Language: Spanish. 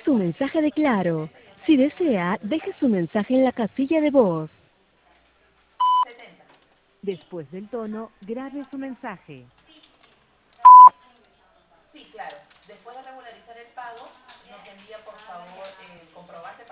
su mensaje de Claro. Si desea, deje su mensaje en la casilla de voz. Después del tono, grabe su mensaje. Sí, claro. Después de regularizar el pago, nos envía por favor el comprobante.